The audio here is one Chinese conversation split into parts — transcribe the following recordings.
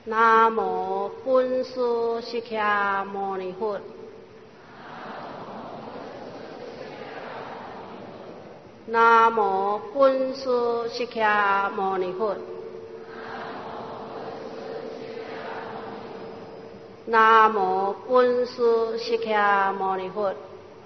南无本师释迦牟尼佛。南无本师释迦牟尼佛。南无本师释迦牟尼佛。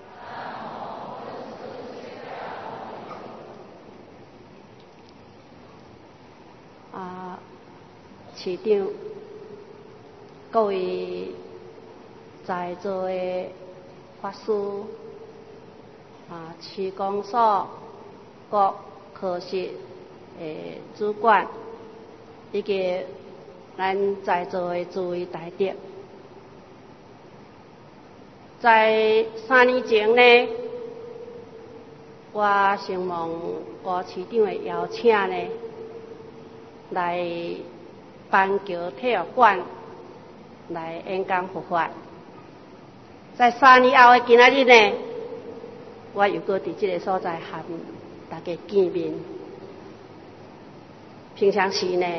市长，各位在座的法师、区公所、各科室的主管，以及咱在座的诸位大德，在3年前呢，我承蒙吴市长的邀请呢，来板桥体育馆来演讲佛法。在3年后的今仔日呢，我又搁伫这个所在和大家见面。平常时呢，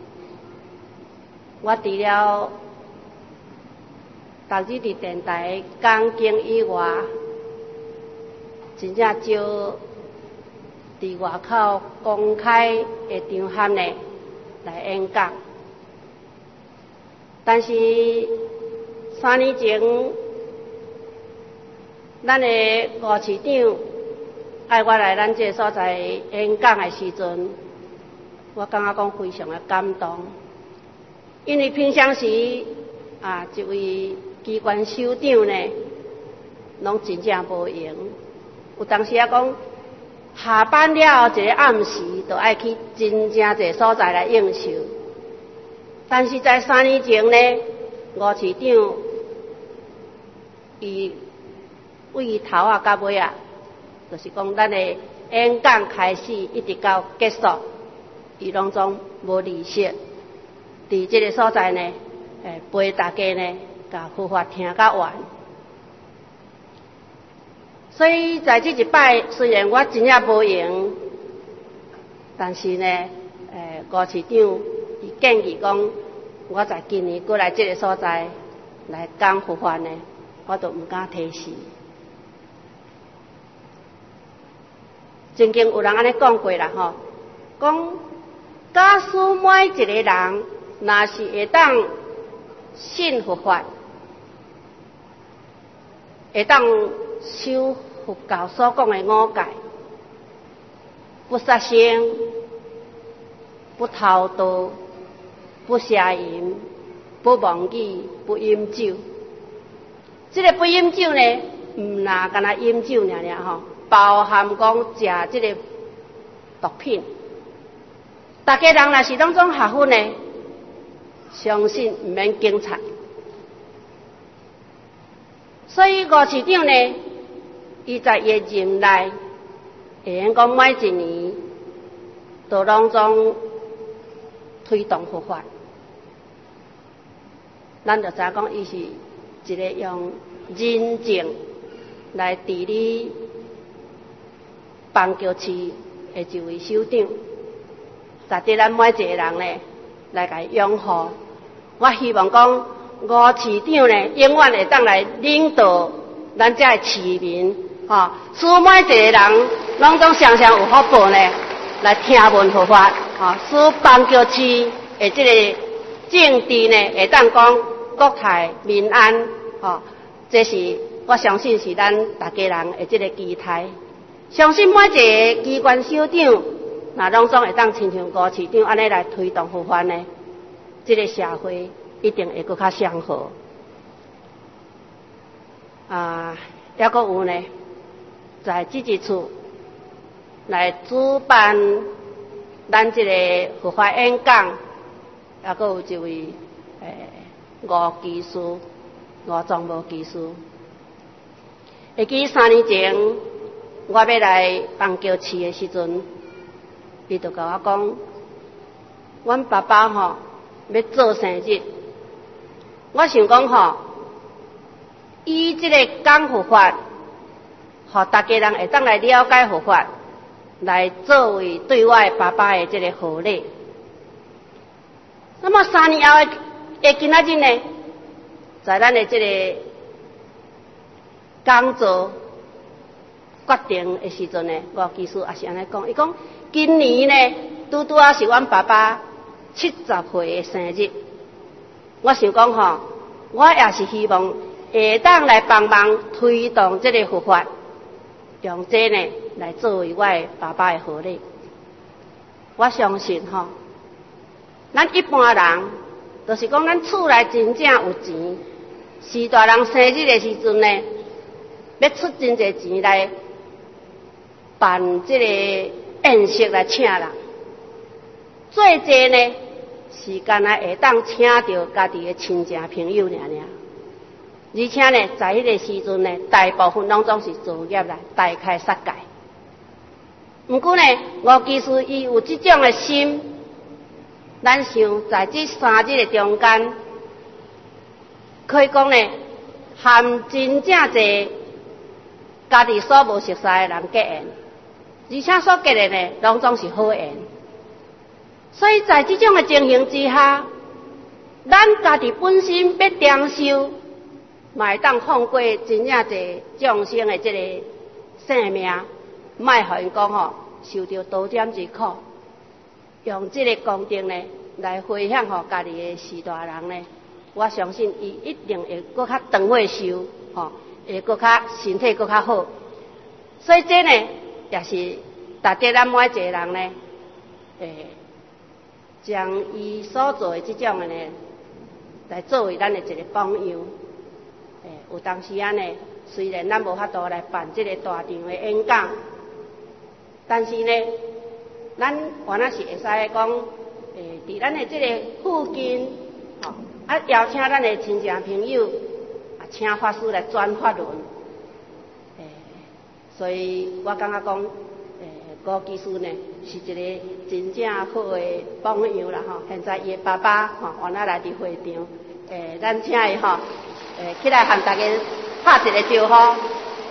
我除了逐日伫电台讲经以外，真正少伫外口公开的场合呢来演讲。但是3年前，咱的吴市长爱我来咱这个所在演讲的时阵，我感觉讲非常的感动。因为平常时一位机关首长呢，拢真正无闲。有当时讲下班了后一个暗时，就爱去真正一个所在来应酬。但是在3年前呢，吴市长伊为头到尾就是讲咱的演讲开始一直到结束，伊拢总无离席，伫这个所在呢，陪大家呢，甲佛法听到完。所以在这一摆，虽然我真正无闲，但是呢，吴市长伊建议讲，我在今年过来这个所在来讲佛法呢，我都唔敢提示。曾经有人安尼讲过啦吼，讲假使每一个人若是会当信佛法，会当修佛教所讲的5戒，不杀生，不偷盗，不邪淫，不妄语，不饮酒。这个不饮酒呢，唔那干那饮酒尔吼，包含讲食这个毒品。大家人若是当中合法呢，相信唔免警察。所以吴市长呢，伊在伊的任内，会用讲每一年都拢总推动佛法。咱就知影讲，伊是一个用人情来治理板桥市的一位首长，值得咱每一个人呢来甲伊拥护。我希望讲吴市长呢，永远会当来领导咱这的市民，使每一个人拢总常常有福报呢，来听闻佛法，使板桥市的这个政治呢，会当讲国泰民安，这是我相信是咱大家人的这个期待。相信每一个机关首长，那拢总会当亲像吴市长安尼来推动佛法呢，这个社会一定会更较祥和。还佫有呢，在这一处来主办咱这个佛法演讲，还佫有一位吴技师、吴庄务技师。会记3年前我要来板桥市的时阵，伊就甲我讲，阮爸爸要做生日。我想讲以这个讲佛法，互大家人会当来了解佛法，来作为对我的爸爸的这个贺礼。那么3年后的今仔日呢，在咱的这个讲座决定的时阵呢，吴技师也是安尼讲，伊讲今年呢，拄拄啊是阮爸爸70岁的生日。我想讲吼，我也是希望下当来帮忙推动这个佛法，用这呢来作为我的爸爸的贺礼。我相信吼，咱一般人就是讲咱厝内真正有钱，是大人生日的时阵呢，要出真侪钱来办这个宴席来请人。最济呢是干那会当请到家己的亲戚朋友尔尔。而且呢，在迄个时阵呢，大部分拢总是作业来大开杀戒。毋过呢，吴技师伊有即种的心，咱想在这3日的中间，可以讲呢，含真正侪家己所无熟悉的人结缘，而且所结的呢，拢总是好缘。所以在这种的情形之下，咱家己本身要承受。嘛会当放过真正侪众生的这个性命，莫互因讲吼受到刀尖之苦，用这个功德呢来回向互家己的士大人呢，我相信伊一定会搁较长岁寿，吼，会搁较身体搁较好。所以这呢也是值得咱每一个人呢，将伊所做的这种的呢，来作为咱的一个榜样。有当时啊呢，虽然咱无法度来办这个大场的演讲，但是呢，咱原来是会使讲，伫咱的这个附近，邀请咱的亲戚朋友，请法师来转法轮，所以我感觉讲，吴技师呢是一个真正好的榜样啦吼。现在伊的爸爸原来来伫会场，咱请伊吼。起来和大家拍一个招呼。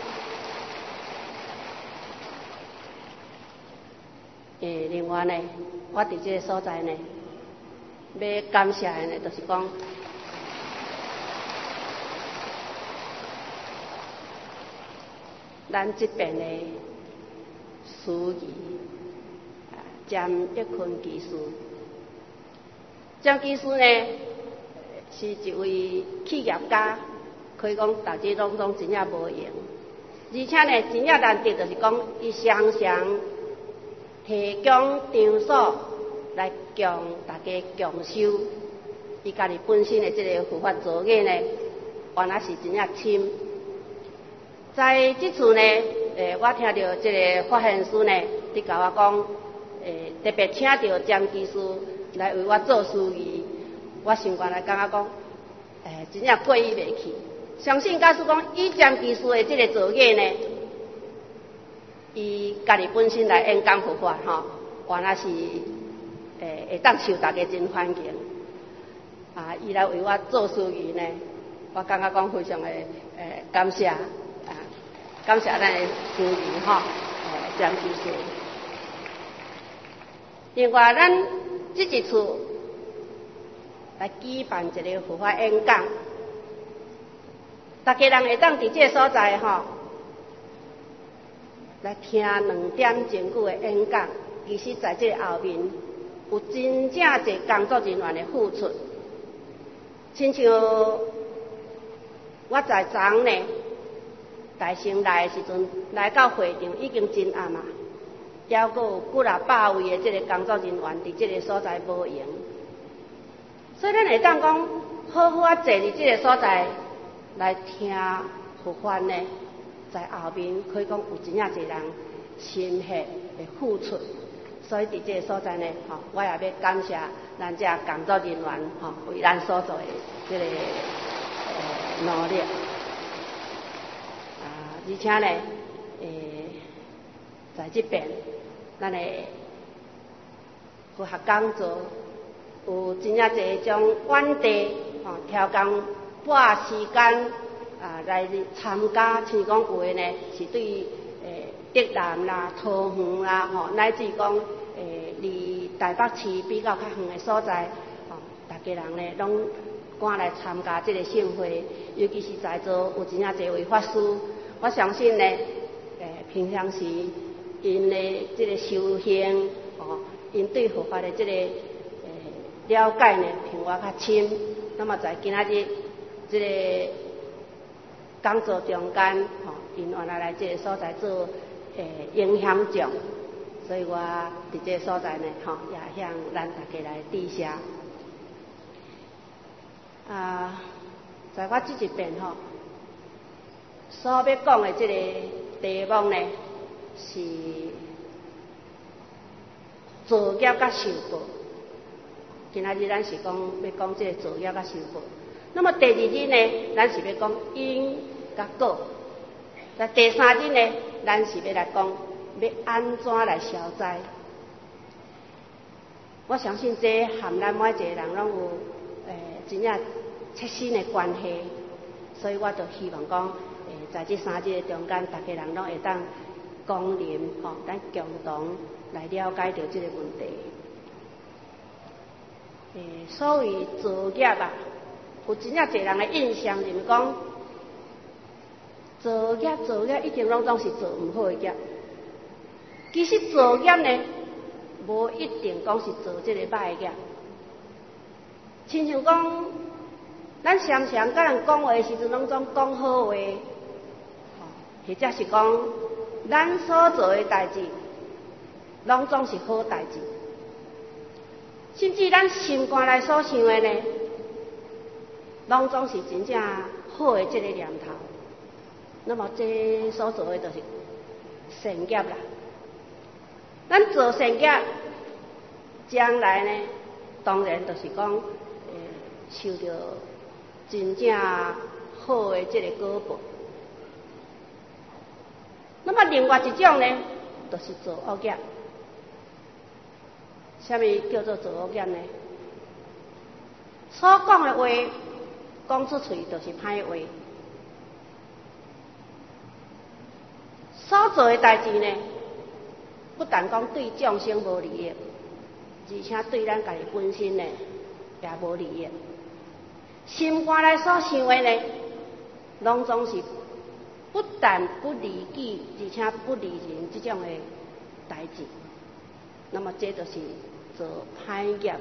另外呢，我伫这个所在呢，要感谢的呢，就是讲，咱这边的司仪詹玉坤技师，詹技师呢。是一位企业家，可以讲大家拢真正无闲，而且呢，真正难得就是讲，伊常常提供场所来供大家共修，伊家己本身的这个佛法造诣呢，原来是真正深。在这次呢，我听到这个法现师呢，伫甲我讲，特别请到詹技师来为我做司仪。我心肝来感觉讲，真正过意袂去。相信假使讲以詹技师的这个造诣呢，伊家己本身来演讲佛法吼，原来是会当受大家真欢迎。伊来为我做司仪呢，我感觉讲非常的感谢感谢咱的司仪吼，詹技师。另外，咱这一次。来举办一个佛法演讲，大家人会当伫这个所在吼，来听2点钟久的演讲。其实在这个后面有真正侪工作人员的付出，亲像我在昨昏呢，大乘来的时阵，来到会场已经真暗啊，还阁有几啊百位的这个工作人员伫这个所在无闲。所以咱会当讲，好好啊坐伫这个所在来听佛法呢，在后面可以讲有真正侪人心血的付出。所以伫这个所在呢，我也要感谢咱这工作人员为咱所做的这个努力。而且呢，在这边咱的佛学讲座。有真正侪种远地挑工半时间来参加，像讲有的呢是对竹南啦、桃园啦乃至讲离台北市比较较远的所在大家人呢拢赶来参加这个盛会，尤其是在座有真正侪位法师，我相信呢，平常时因的这个修行，因对佛法的这个了解呢，比我较深。那么在今仔日这个讲座中间，因原来这个所在做影响众，所以我伫这个所在呢，也向咱大家来致谢。在我这一边所要讲的这个题目呢，是造业甲受报。今仔日咱是要讲这个造业甲受报。那么第二日呢，咱是要讲因甲果。在第三日呢，咱是要来讲要安怎来消灾。我相信这和咱每一个人拢有真正切身的关系，所以我就希望讲，在这3日的中间，大家人拢会当讲念，咱共同来了解到这个问题。所谓造业有真正侪人的印象就是讲，造业一定拢总是做唔好的业。其实造业呢，无一定讲是做这个歹的业。亲像讲，咱常常甲人讲话的时阵，拢总讲好话，或者是讲咱所做的代志，拢总是好代志。甚至咱心肝内所想的呢，拢总是真正好的这个念头。那么这所做的就是善业啦。咱做善业，将来呢，当然就是讲，受到真正好的这个果报。那么另外一种呢，就是做恶业。什么叫做做恶业呢？所讲的话，讲出嘴就是歹话；所做的代志呢，不但讲对众生无利益，而且对咱家己本身呢也无利益。心肝内所想的呢，拢总是不但不利己，而且不利人这种的代志。那么这就是做歹业啦。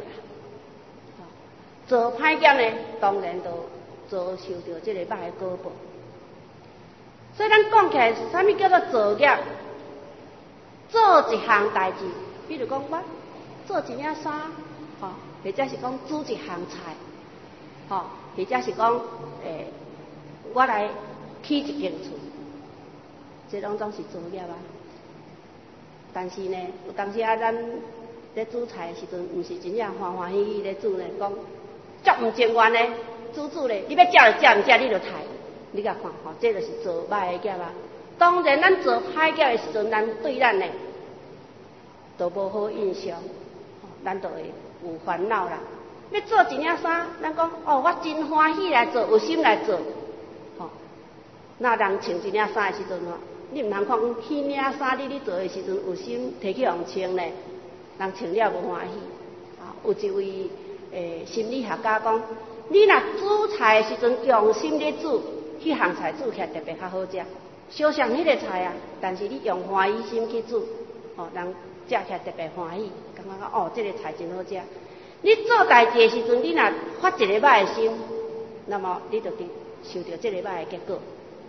做歹业呢，当然就遭受到这个歹的果报。所以咱讲起来，什么叫做做业？做一项代志，比如讲我做一领衫，或者是讲煮一项菜，或者是讲我来起一间厝，这拢总是做业啊。但是呢，有当时咱咧煮菜的时阵，毋是真正欢欢喜喜咧煮呢，讲足毋情愿呢，煮咧，你要食就食，毋食你就刣。你甲看这就是做歹的业啊。当然，咱做歹业的时阵，咱对咱呢，都无好印象，咱就会有烦恼啦。要做一领衫，咱讲我真欢喜来做，有心来做，那人穿一领衫的时阵你毋通看迄领衫你做的时阵有心摕去互穿呢，人穿了无欢喜。有一位心理学家讲，你若煮菜的时阵用心咧煮，迄项菜煮起来特别较好食。小像迄个菜但是你用欢喜心去煮，人食起来特别欢喜，感觉讲这个菜真好食。你做代志的时阵，你若发一个歹的心，那么你就受到这个歹的结果。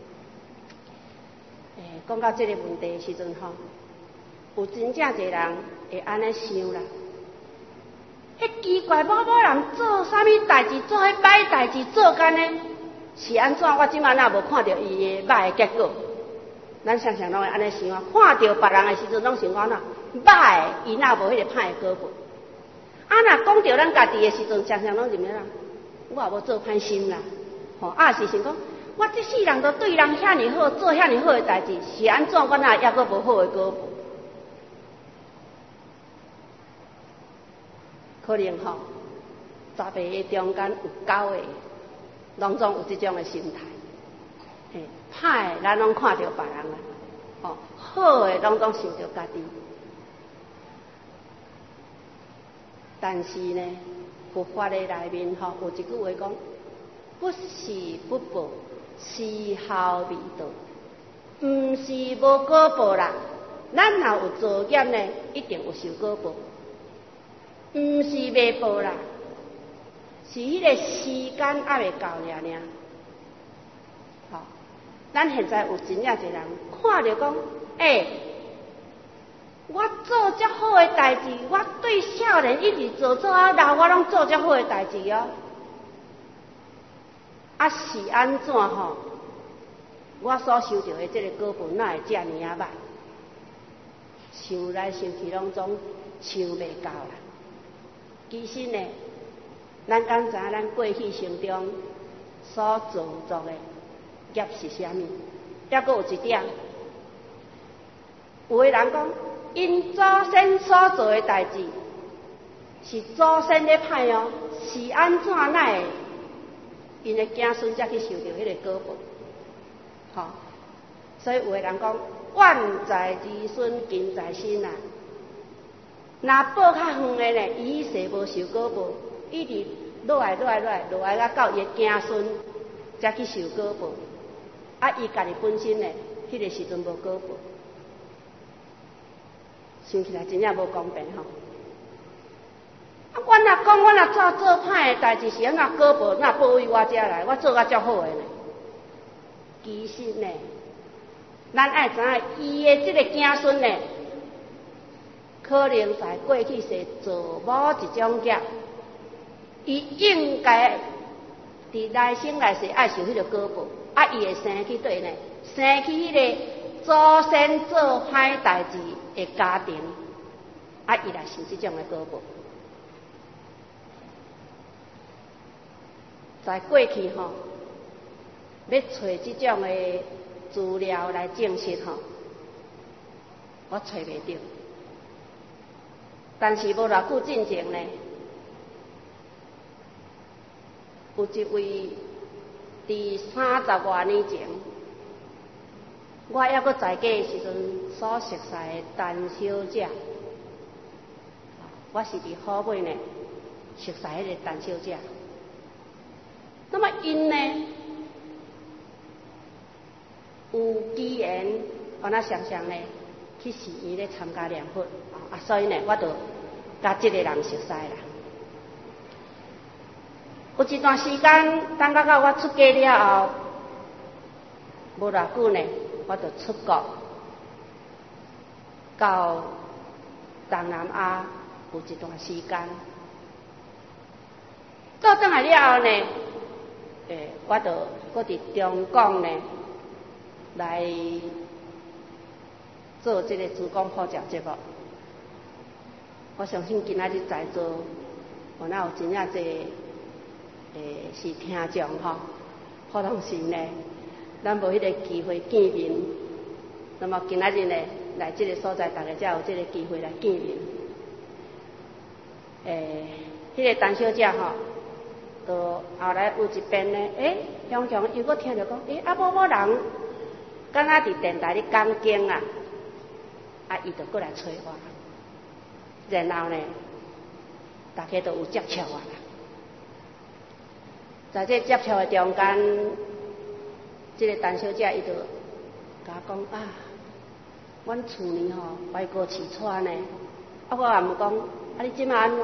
讲到这个问题的时阵有真正侪人会安尼想啦。奇怪，某人做啥物代志，做迄歹代志做干呢？是安怎？我即摆哪无看到伊的歹的结果？咱常常拢会安尼想看到别人的时阵，拢想讲歹的，伊哪无迄个歹的果报。若讲到咱家己的时阵，常常拢认为我也无做歹心啦。是想讲。我这世人都对人遐尼好，做遐尼好的代志，是安怎？我哪还阁无好的果报？可能十个的中间有9个，拢总有这种的心态。歹的咱拢看到别人啦，好的拢总想到家己。但是呢， 佛法的内面吼，有一句话讲：不是不报，时候未到。毋是无果报啦，咱若有做业呢，一定有受果报。毋是未报啦，是迄个时间还未到尔。吼，咱现在有真正一人看着讲，我做遮好诶代志，我对少年一直做啊老，我拢做遮好诶代志哦。啊是安怎吼？我所受到的这个果报，哪会遮尔啊歹？想来想去，拢总想袂到啦。其实呢，咱敢知咱过去生中所做作的业是啥物？还佫有一点，有的人讲，因祖先所做的代志是祖先咧歹哦，是安怎哪会因的子孙才去受到迄个果报？吼，所以有的人讲，愿在儿孙，近在身啊。若报较远的呢，伊世无受果报，一直落来到伊的子孙才去受果报。啊，伊家己本身呢，迄个时阵无果报，想起来真正无公平吼。啊，我若讲我若做歹的代志是安怎果报，哪报为我遮来？我做甲足好的呢。其实呢，咱爱知影伊的这个子孙呢，可能在过去是做某一种业，伊应该伫来生来世爱受迄个果报，啊，伊会生去对呢，生去迄个祖先做歹代志的家庭，啊，伊来受这种的果报。在过去吼。要找这种的资料来证实吼，我找袂到。但是无偌久之前呢，有一位伫30多年前，我还阁在家的时阵所熟悉的陈小姐，我是伫好尾呢熟悉迄个陈小姐。那么因呢？有机缘，我那常常呢去寺院咧参加念佛，啊，所以呢，我就甲这个人熟悉啦。有一段时间，等到我出家了后，无偌久呢，我就出国，到东南亚有一段时间。到转来了后呢，我就搁伫中港呢。来做这个主讲普教节目，我相信今仔日在座，我那有真正侪是听众吼，普通时呢，咱无迄个机会见面，那么今仔日呢来这个所在，大家才有这个机会来见面。迄个陈小姐吼，到后来有一遍呢，常常又搁听着讲，啊某人。敢若伫电台咧讲经啊，伊就过来找我，然后呢，大家都有接触我啦。在这接触的中间，这个陈小姐伊就甲我讲啊，阮厝呢吼歪过饲喘呢，啊我也问讲，啊你即摆安怎？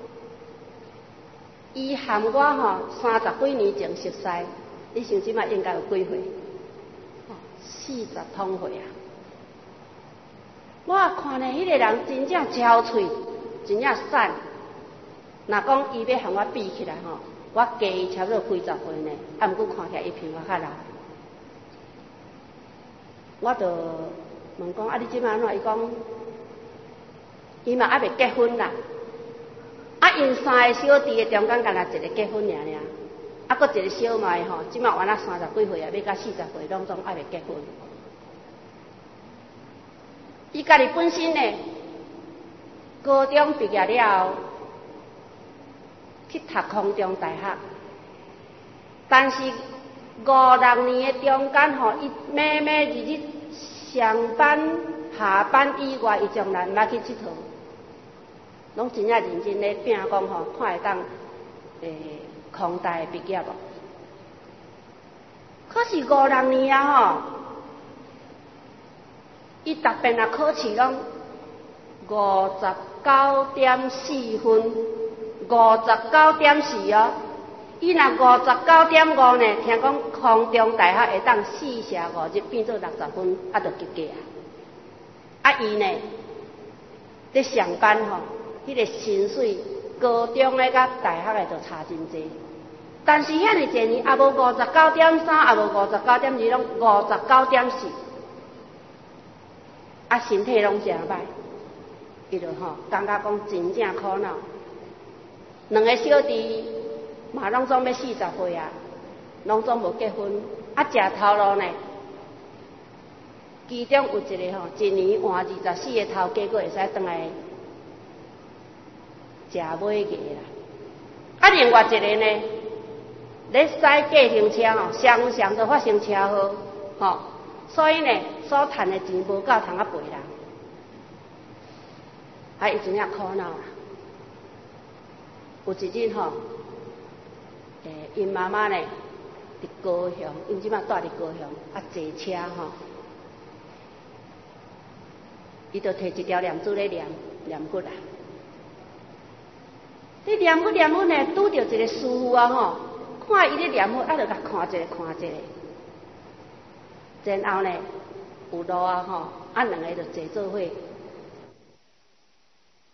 伊含我吼30几年前熟悉，你想即摆应该有几岁？40通岁啊！我看呢，迄个人真正焦脆，真正瘦。若讲伊要和我比起来吼，我加伊差不多几十岁呢。啊，毋过看起来伊比我较老。我就问讲，啊，你即摆安怎？伊讲，伊嘛还未结婚啦。啊，因3个小弟的中间，干那一个结婚尔。啊，搁一个小妹吼，即摆原来30几岁啊，要到40岁，拢总还未结婚。伊家己本身呢，高中毕业了后，去读空中大学，但是5、6年的中间吼，伊每日上班、下班以外，伊从来毋捌去佚佗，拢真正认真咧拼讲吼，看会当空大毕业哦。可是5、6年啊伊逐遍啊考试拢59.4分，59.4哦。伊若59.5呢，听讲空中大学会当4舍5入变做60分，啊，就及格啊。啊，伊呢，咧上班吼，迄个薪水，高中诶甲大学诶就差真济。但是遐尼济年，也无59.3，也无59.2，拢59.4，啊，身体拢诚歹，伊就吼感觉讲真正苦恼。2个小弟嘛，拢总要40岁啊，拢总无结婚，啊，食头路呢。其中有一个吼，一年换24个头家，佫会使转来食买艺啦。啊，另外一个呢，咧驶计程车吼，常常都发生车祸，吼，所以呢，所赚的钱无够通啊赔人，啊，伊真正苦恼啦。有一日吼，因妈妈呢伫高雄，因即摆住伫高雄，啊，坐车吼。伊就摕一条念珠咧念骨啊，你念骨呢，拄着一个师傅啊吼，看伊咧念骨，啊就甲看一个，然后呢有路啊吼，啊2个就坐做伙